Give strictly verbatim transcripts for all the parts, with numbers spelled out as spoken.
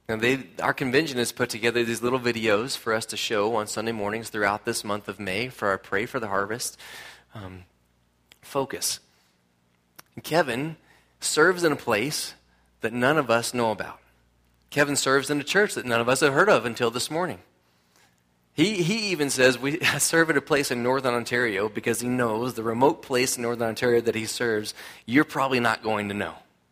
Now, they, our convention has put together these little videos for us to show on Sunday mornings throughout this month of May for our Pray for the Harvest um, focus. And Kevin serves in a place that none of us know about. Kevin serves in a church that none of us have heard of until this morning. He he even says, we serve at a place in Northern Ontario because he knows the remote place in Northern Ontario that he serves, you're probably not going to know.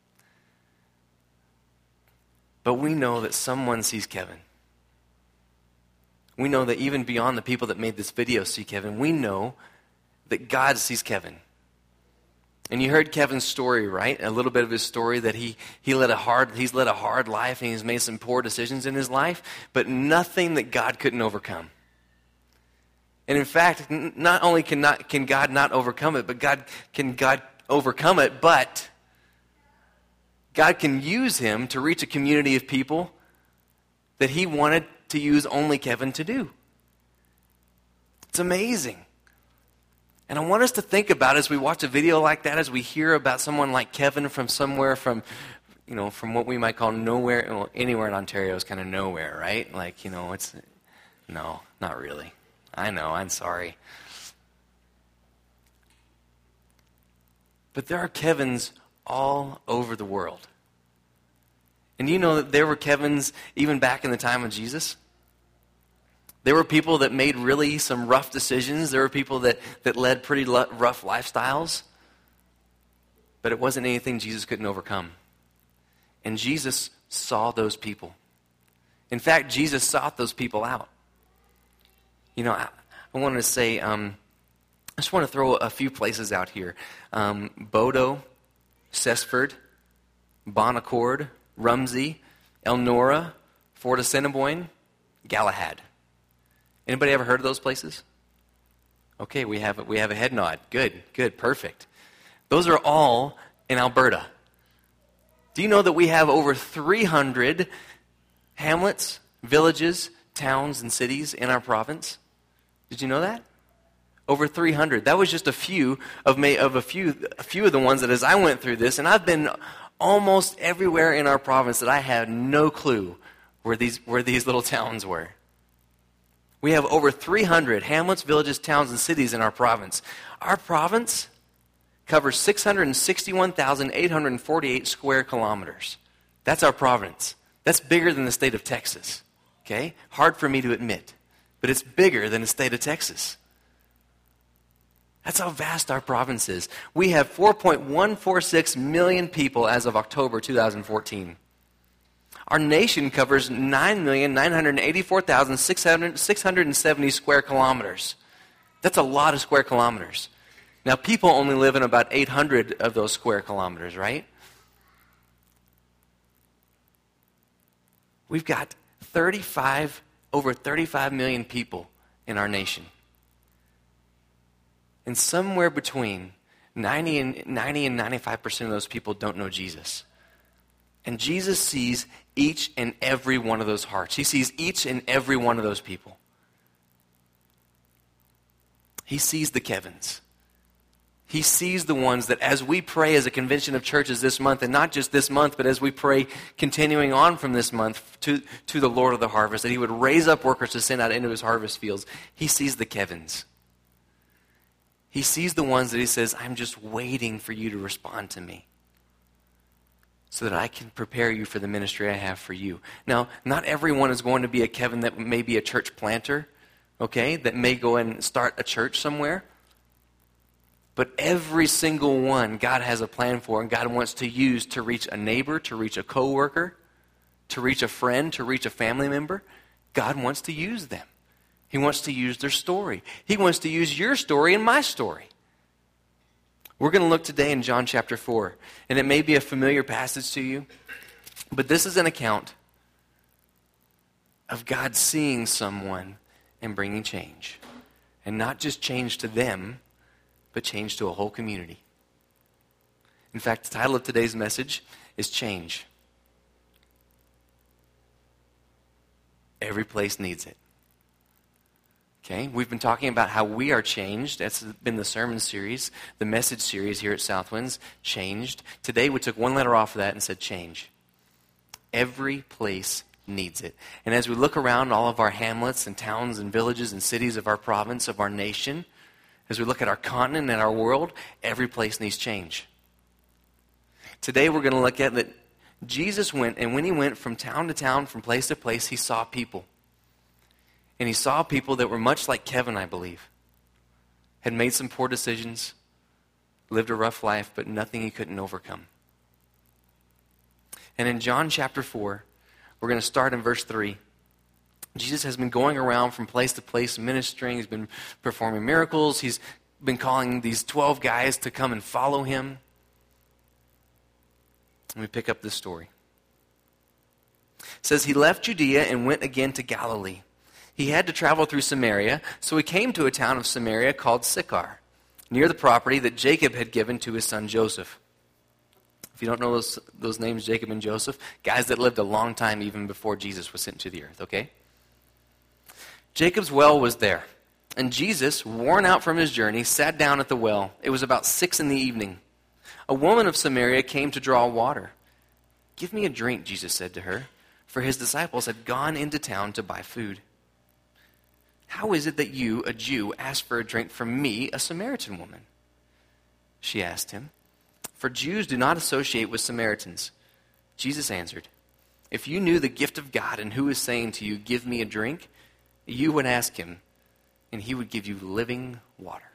But we know that someone sees Kevin. We know that even beyond the people that made this video see Kevin, we know that God sees Kevin. And you heard Kevin's story, right? A little bit of his story that he he led a hard he's led a hard life and he's made some poor decisions in his life, but nothing that God couldn't overcome. And in fact, not only can not can God not overcome it, but God can God overcome it, but God can use him to reach a community of people that he wanted to use only Kevin to do. It's amazing. And I want us to think about as we watch a video like that, as we hear about someone like Kevin from somewhere from, you know, from what we might call nowhere, well, anywhere in Ontario is kind of nowhere, right? Like, you know, it's, no, not really. I know, I'm sorry. But there are Kevins all over the world. And you know that there were Kevins even back in the time of Jesus? There were people that made really some rough decisions. There were people that, that led pretty rough lifestyles. But it wasn't anything Jesus couldn't overcome. And Jesus saw those people. In fact, Jesus sought those people out. You know, I, I wanted to say, um, I just want to throw a few places out here. Um, Bodo, Cessford, Bon Accord, Rumsey, Elnora, Fort Assiniboine, Galahad. Anybody ever heard of those places? Okay, we have we have a head nod. Good, good, perfect. Those are all in Alberta. Do you know that we have over three hundred hamlets, villages, towns, and cities in our province? Did you know that? Over three hundred. That was just a few of may, of a few a few of the ones that as I went through this, and I've been almost everywhere in our province that I had no clue where these where these little towns were. We have over three hundred hamlets, villages, towns, and cities in our province. Our province covers six hundred sixty-one thousand eight hundred forty-eight square kilometers. That's our province. That's bigger than the state of Texas. Okay? Hard for me to admit, but it's bigger than the state of Texas. That's how vast our province is. We have four point one four six million people as of October two thousand fourteen. Our nation covers nine million nine hundred eighty-four thousand six hundred seventy square kilometers. That's a lot of square kilometers. Now, people only live in about eight hundred of those square kilometers, right? We've got thirty-five, over thirty-five million people in our nation. And somewhere between ninety and ninety-five percent of those people don't know Jesus. And Jesus sees each and every one of those hearts. He sees each and every one of those people. He sees the Kevins. He sees the ones that as we pray as a convention of churches this month, and not just this month, but as we pray continuing on from this month to, to the Lord of the harvest, that he would raise up workers to send out into his harvest fields. He sees the Kevins. He sees the ones that he says, I'm just waiting for you to respond to me so that I can prepare you for the ministry I have for you. Now, not everyone is going to be a Kevin that may be a church planter, okay, that may go and start a church somewhere. But every single one God has a plan for, and God wants to use to reach a neighbor, to reach a coworker, to reach a friend, to reach a family member. God wants to use them. He wants to use their story. He wants to use your story and my story. We're going to look today in John chapter four, and it may be a familiar passage to you, but this is an account of God seeing someone and bringing change. And not just change to them, but change to a whole community. In fact, the title of today's message is Change. Every place needs it. Okay, we've been talking about how we are changed. That's been the sermon series, the message series here at Southwinds, changed. Today we took one letter off of that and said change. Every place needs it. And as we look around all of our hamlets and towns and villages and cities of our province, of our nation, as we look at our continent and our world, every place needs change. Today we're going to look at that Jesus went, and when he went from town to town, from place to place, he saw people. And he saw people that were much like Kevin, I believe. Had made some poor decisions, lived a rough life, but nothing he couldn't overcome. And in John chapter four, we're going to start in verse three. Jesus has been going around from place to place ministering. He's been performing miracles. He's been calling these twelve guys to come and follow him. And we pick up this story. It says, he left Judea and went again to Galilee. He had to travel through Samaria, so he came to a town of Samaria called Sychar, near the property that Jacob had given to his son Joseph. If you don't know those, those names, Jacob and Joseph, guys that lived a long time even before Jesus was sent to the earth, okay? Jacob's well was there, and Jesus, worn out from his journey, sat down at the well. It was about six in the evening. A woman of Samaria came to draw water. "Give me a drink," Jesus said to her, for his disciples had gone into town to buy food. "How is it that you, a Jew, ask for a drink from me, a Samaritan woman?" she asked him. For Jews do not associate with Samaritans. Jesus answered, "If you knew the gift of God and who is saying to you, 'Give me a drink,' you would ask him, and he would give you living water."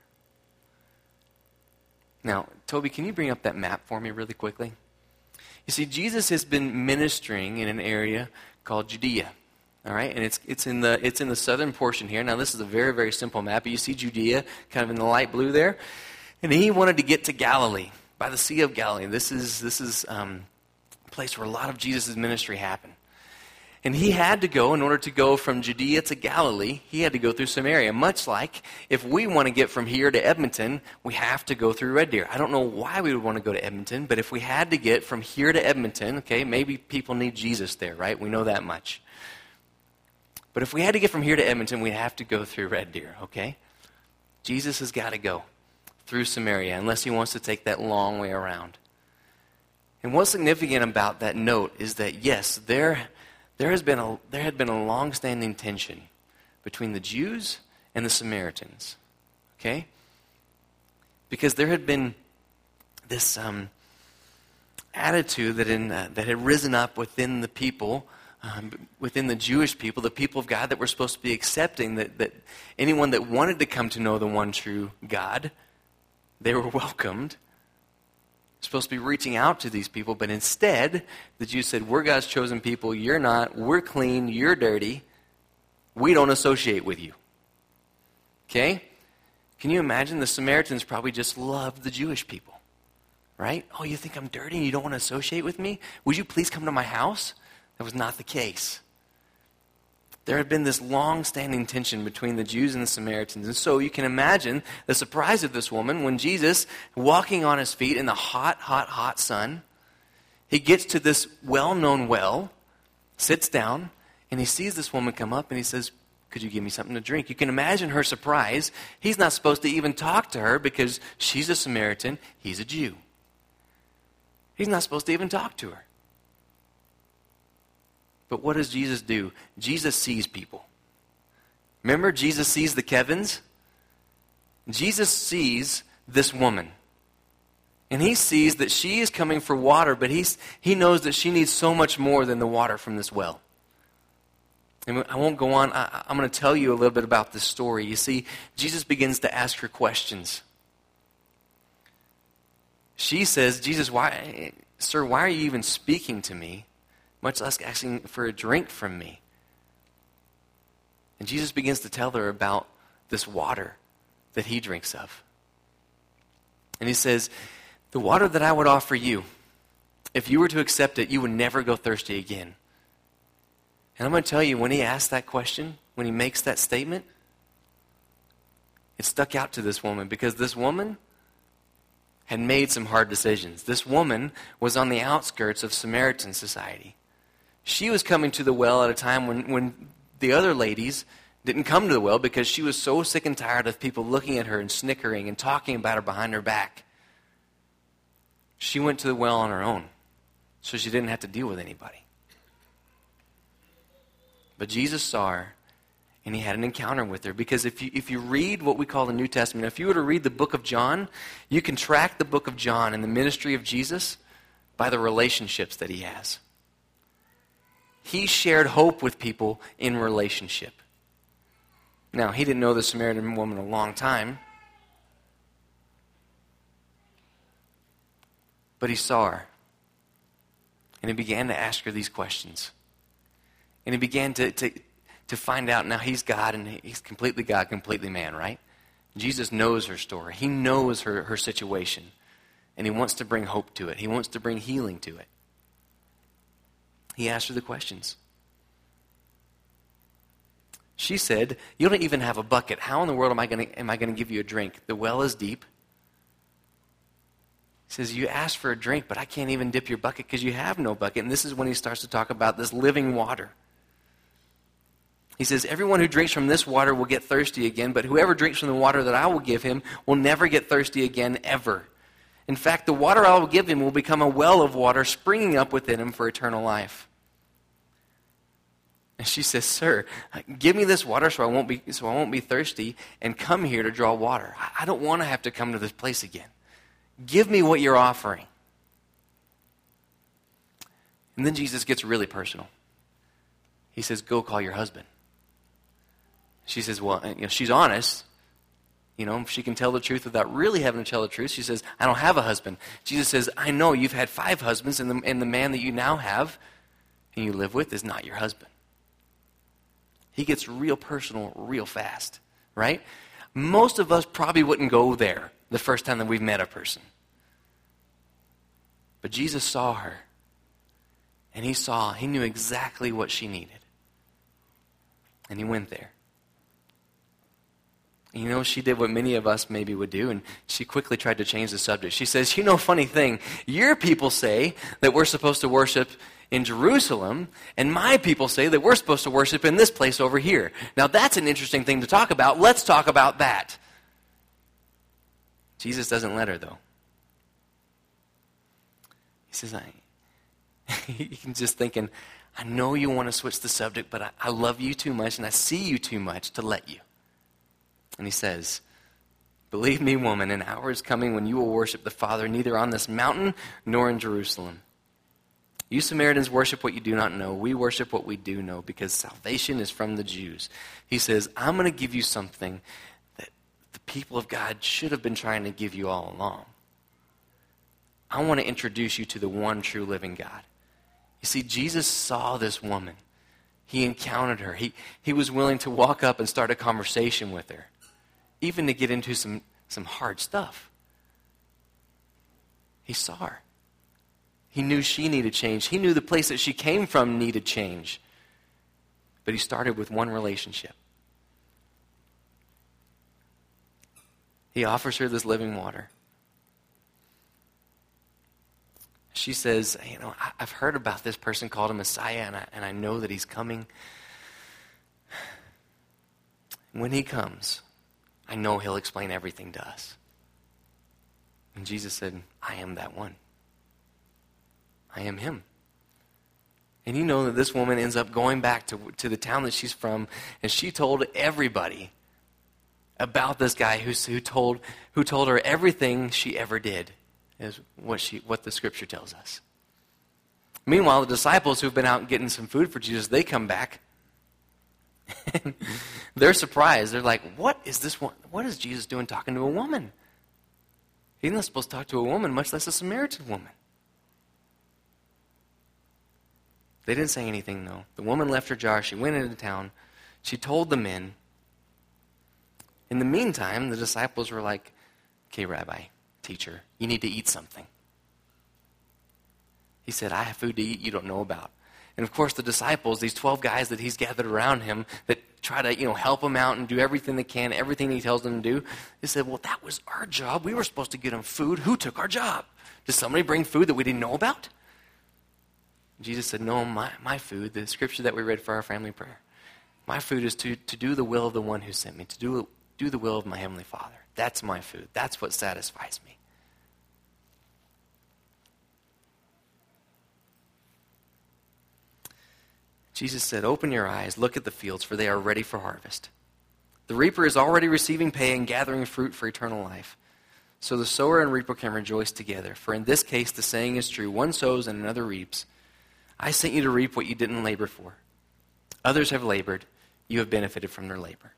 Now, Toby, can you bring up that map for me really quickly? You see, Jesus has been ministering in an area called Judea. All right, and it's it's in the it's in the southern portion here. Now, this is a very, very simple map. But you see Judea kind of in the light blue there. And he wanted to get to Galilee, by the Sea of Galilee. This is this is um, a place where a lot of Jesus' ministry happened. And he had to go, in order to go from Judea to Galilee, he had to go through Samaria. Much like if we want to get from here to Edmonton, we have to go through Red Deer. I don't know why we would want to go to Edmonton, but if we had to get from here to Edmonton, okay, maybe people need Jesus there, right? We know that much. But if we had to get from here to Edmonton, we'd have to go through Red Deer, okay? Jesus has got to go through Samaria unless he wants to take that long way around. And what's significant about that note is that, yes, there, there, has been a, there had been a long-standing tension between the Jews and the Samaritans, okay? Because there had been this um, attitude that, in, uh, that had risen up within the people, Um, within the Jewish people, the people of God that were supposed to be accepting, that, that anyone that wanted to come to know the one true God, they were welcomed. Supposed to be reaching out to these people, but instead, the Jews said, "We're God's chosen people, you're not, we're clean, you're dirty, we don't associate with you." Okay? Can you imagine? The Samaritans probably just loved the Jewish people, right? "Oh, you think I'm dirty and you don't want to associate with me? Would you please come to my house?" That was not the case. There had been this long-standing tension between the Jews and the Samaritans. And so you can imagine the surprise of this woman when Jesus, walking on his feet in the hot, hot, hot sun, he gets to this well-known well, sits down, and he sees this woman come up and he says, "Could you give me something to drink?" You can imagine her surprise. He's not supposed to even talk to her because she's a Samaritan, he's a Jew. He's not supposed to even talk to her. But what does Jesus do? Jesus sees people. Remember, Jesus sees the Kevins? Jesus sees this woman. And he sees that she is coming for water, but he's, he knows that she needs so much more than the water from this well. And I won't go on. I, I'm going to tell you a little bit about this story. You see, Jesus begins to ask her questions. She says, "Jesus, why, sir, why are you even speaking to me? Much less asking for a drink from me." And Jesus begins to tell her about this water that he drinks of. And he says, "The water that I would offer you, if you were to accept it, you would never go thirsty again." And I'm going to tell you, when he asks that question, when he makes that statement, it stuck out to this woman, because this woman had made some hard decisions. This woman was on the outskirts of Samaritan society. She was coming to the well at a time when, when the other ladies didn't come to the well because she was so sick and tired of people looking at her and snickering and talking about her behind her back. She went to the well on her own, so she didn't have to deal with anybody. But Jesus saw her, and he had an encounter with her. Because if you, if you read what we call the New Testament, if you were to read the book of John, you can track the book of John and the ministry of Jesus by the relationships that he has. He shared hope with people in relationship. Now, he didn't know the Samaritan woman a long time, but he saw her. And he began to ask her these questions. And he began to, to, to find out, now he's God, and he's completely God, completely man, right? Jesus knows her story. He knows her, her situation. And he wants to bring hope to it. He wants to bring healing to it. He asked her the questions. She said, you don't even have a bucket. How in the world am I going to am I going to give you a drink? The well is deep. He says, you asked for a drink, but I can't even dip your bucket because you have no bucket. And this is when he starts to talk about this living water. He says, everyone who drinks from this water will get thirsty again, but whoever drinks from the water that I will give him will never get thirsty again ever. In fact, the water I will give him will become a well of water springing up within him for eternal life. And she says, sir, give me this water so I won't be so I won't be thirsty, and come here to draw water. I don't want to have to come to this place again. Give me what you're offering. And then Jesus gets really personal. He says, go call your husband. She says, well, you know, she's honest. You know, she can tell the truth without really having to tell the truth. She says, I don't have a husband. Jesus says, I know you've had five husbands, and the, and the man that you now have and you live with is not your husband. He gets real personal real fast, right? Most of us probably wouldn't go there the first time that we've met a person. But Jesus saw her, and he saw, he knew exactly what she needed. And he went there. You know, she did what many of us maybe would do, and she quickly tried to change the subject. She says, you know, funny thing, your people say that we're supposed to worship in Jerusalem, and my people say that we're supposed to worship in this place over here. Now, that's an interesting thing to talk about. Let's talk about that. Jesus doesn't let her, though. He says, I, he's just thinking, I know you want to switch the subject, but I, I love you too much, and I see you too much to let you. And he says, believe me, woman, an hour is coming when you will worship the Father neither on this mountain nor in Jerusalem. You Samaritans worship what you do not know. We worship what we do know, because salvation is from the Jews. He says, I'm going to give you something that the people of God should have been trying to give you all along. I want to introduce you to the one true living God. You see, Jesus saw this woman. He encountered her. He, he was willing to walk up and start a conversation with her, even to get into some, some hard stuff. He saw her. He knew she needed change. He knew the place that she came from needed change. But he started with one relationship. He offers her this living water. She says, you know, I've heard about this person called a Messiah, and I, and I know that he's coming. When he comes, I know he'll explain everything to us. And Jesus said, I am that one. I am him. And you know that this woman ends up going back to, to the town that she's from, and she told everybody about this guy who, who, told, who told her everything she ever did, is what, she, what the scripture tells us. Meanwhile, the disciples who've been out getting some food for Jesus, they come back. They're surprised. They're like, what is this one? What is Jesus doing talking to a woman? He's not supposed to talk to a woman, much less a Samaritan woman. They didn't say anything, though. The woman left her jar. She went into town. She told the men. In the meantime, the disciples were like, okay, Rabbi, teacher, you need to eat something. He said, I have food to eat you don't know about. And of course, the disciples, these twelve guys that he's gathered around him that try to, you know, help him out and do everything they can, everything he tells them to do, they said, well, that was our job. We were supposed to get him food. Who took our job? Did somebody bring food that we didn't know about? Jesus said, no, my, my food, the scripture that we read for our family prayer, my food is to, to do the will of the one who sent me, to do, do the will of my heavenly Father. That's my food. That's what satisfies me. Jesus said, "Open your eyes, look at the fields, for they are ready for harvest. The reaper is already receiving pay and gathering fruit for eternal life. So the sower and reaper can rejoice together. For in this case the saying is true, one sows and another reaps. I sent you to reap what you didn't labor for. Others have labored, you have benefited from their labor."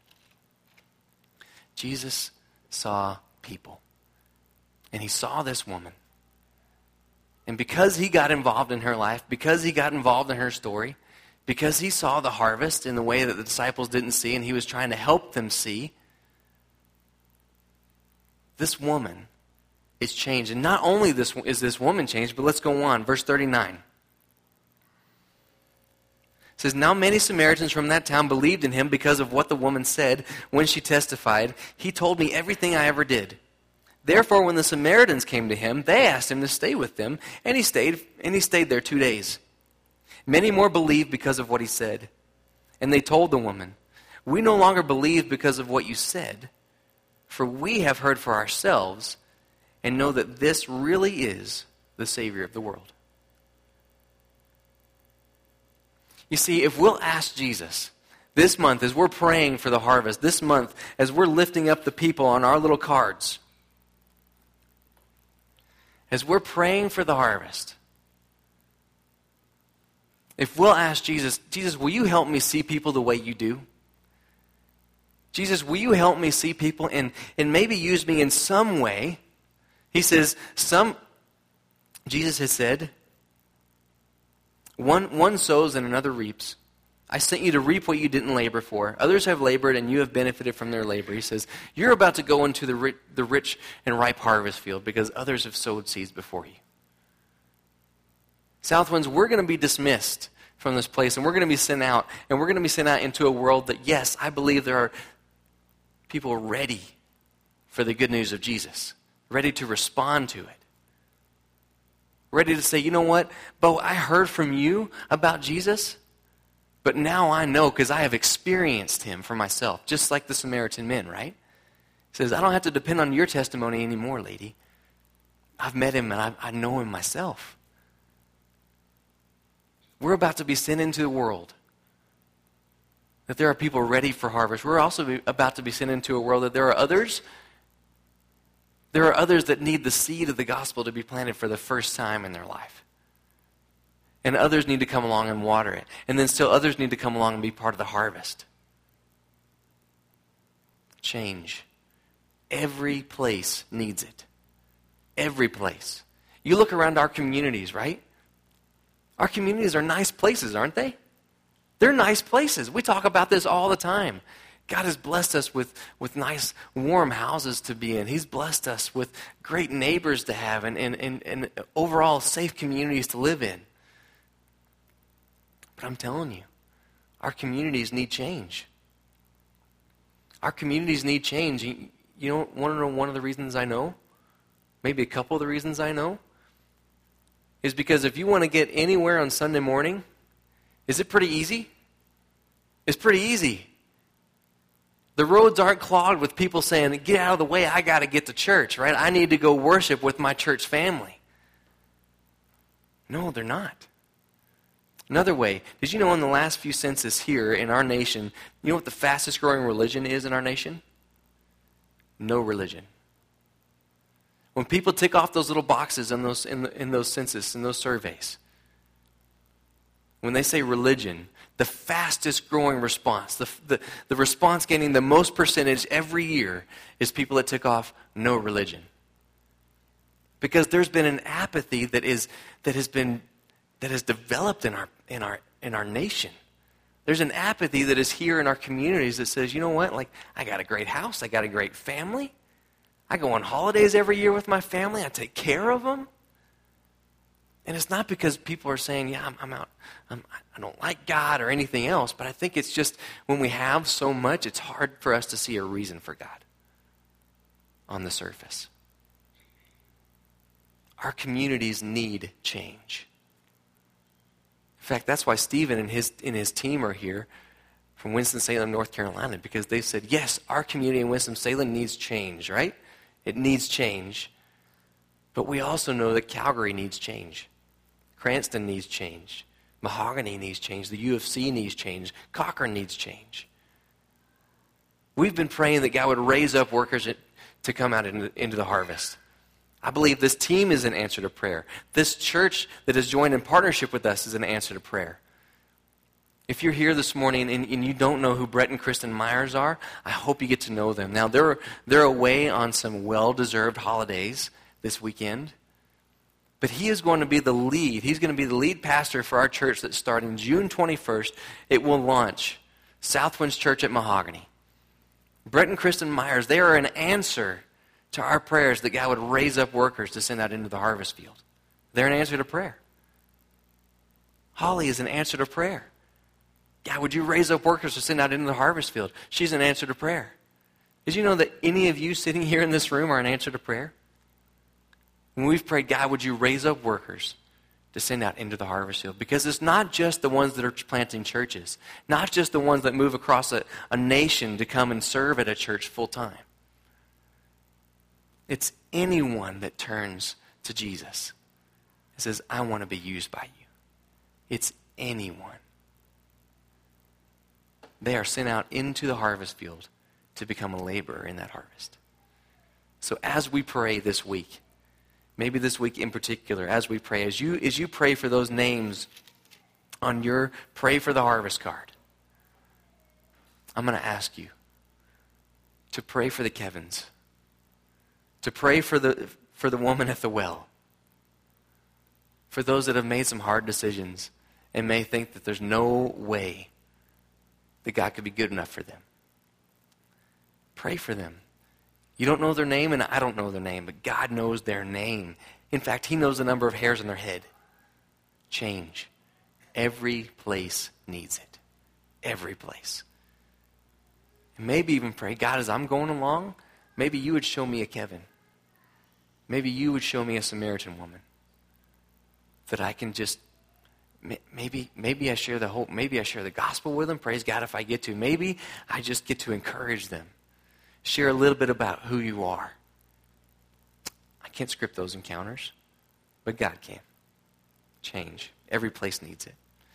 Jesus saw people. And he saw this woman. And because he got involved in her life, because he got involved in her story, because he saw the harvest in the way that the disciples didn't see, and he was trying to help them see, this woman is changed. And not only this is this woman changed, but let's go on. Verse thirty-nine. It says, "Now many Samaritans from that town believed in him because of what the woman said when she testified, 'He told me everything I ever did.' Therefore, when the Samaritans came to him, they asked him to stay with them, and he stayed, and he stayed there two days. Many more believed because of what he said. And they told the woman, 'We no longer believe because of what you said, for we have heard for ourselves and know that this really is the Savior of the world.'" You see, if we'll ask Jesus this month as we're praying for the harvest, this month as we're lifting up the people on our little cards, as we're praying for the harvest, if we'll ask Jesus, "Jesus, will you help me see people the way you do? Jesus, will you help me see people and, and maybe use me in some way?" He says, some, Jesus has said, one, one sows and another reaps. I sent you to reap what you didn't labor for. Others have labored and you have benefited from their labor. He says, you're about to go into the rich, the rich and ripe harvest field because others have sowed seeds before you. Southwinds, we're going to be dismissed from this place, and we're going to be sent out, and we're going to be sent out into a world that, yes, I believe there are people ready for the good news of Jesus, ready to respond to it, ready to say, "You know what, Bo, I heard from you about Jesus, but now I know because I have experienced him for myself," just like the Samaritan men, right? He says, "I don't have to depend on your testimony anymore, lady. I've met him, and I, I know him myself." We're about to be sent into the world that there are people ready for harvest. We're also be, about to be sent into a world that there are others. There are others that need the seed of the gospel to be planted for the first time in their life. And others need to come along and water it. And then still others need to come along and be part of the harvest. Change. Every place needs it. Every place. You look around our communities, right? Our communities are nice places, aren't they? They're nice places. We talk about this all the time. God has blessed us with, with nice, warm houses to be in. He's blessed us with great neighbors to have and, and, and, and overall safe communities to live in. But I'm telling you, our communities need change. Our communities need change. You, you don't want to know one of the reasons I know? Maybe a couple of the reasons I know? Is because if you want to get anywhere on Sunday morning, is it pretty easy? It's pretty easy. The roads aren't clogged with people saying, "Get out of the way, I got to get to church," right? I need to go worship with my church family. No, they're not. Another way, did you know in the last few census here in our nation, you know what the fastest growing religion is in our nation? No religion. When people tick off those little boxes in those, in, the, in those census, in those surveys, when they say religion, the fastest growing response, the, the, the response gaining the most percentage every year is people that tick off no religion. Because there's been an apathy that is that has been that has developed in our in our in our nation. There's an apathy that is here in our communities that says, you know what, like I got a great house, I got a great family. I go on holidays every year with my family. I take care of them. And it's not because people are saying, yeah, I'm, I'm out, I'm, I don't like God or anything else, but I think it's just when we have so much, it's hard for us to see a reason for God on the surface. Our communities need change. In fact, that's why Stephen and his, and his team are here from Winston-Salem, North Carolina, because they said, yes, our community in Winston-Salem needs change, right? It needs change. But we also know that Calgary needs change. Cranston needs change. Mahogany needs change. The U of C needs change. Cochrane needs change. We've been praying that God would raise up workers to come out into, into the harvest. I believe this team is an answer to prayer. This church that has joined in partnership with us is an answer to prayer. If you're here this morning and, and you don't know who Brett and Kristen Myers are, I hope you get to know them. Now, they're, they're away on some well-deserved holidays this weekend. But he is going to be the lead. He's going to be the lead pastor for our church that's starting June twenty-first. It will launch Southwinds Church at Mahogany. Brett and Kristen Myers, they are an answer to our prayers that God would raise up workers to send out into the harvest field. They're an answer to prayer. Holly is an answer to prayer. God, would you raise up workers to send out into the harvest field? She's an answer to prayer. Did you know that any of you sitting here in this room are an answer to prayer? When we've prayed, God, would you raise up workers to send out into the harvest field? Because it's not just the ones that are planting churches, not just the ones that move across a, a nation to come and serve at a church full time. It's anyone that turns to Jesus and says, I want to be used by you. It's anyone. They are sent out into the harvest field to become a laborer in that harvest. So as we pray this week, maybe this week in particular, as we pray, as you as you pray for those names on your Pray for the Harvest card, I'm going to ask you to pray for the Kevins, to pray for the for the woman at the well, for those that have made some hard decisions and may think that there's no way that God could be good enough for them. Pray for them. You don't know their name, and I don't know their name, but God knows their name. In fact, he knows the number of hairs on their head. Change. Every place needs it. Every place. And maybe even pray, God, as I'm going along, maybe you would show me a Kevin. Maybe you would show me a Samaritan woman that I can just, maybe maybe I share the hope, maybe I share the gospel with them, praise God if I get to. Maybe I just get to encourage them. Share a little bit about who you are. I can't script those encounters, but God can. Change. Every place needs it.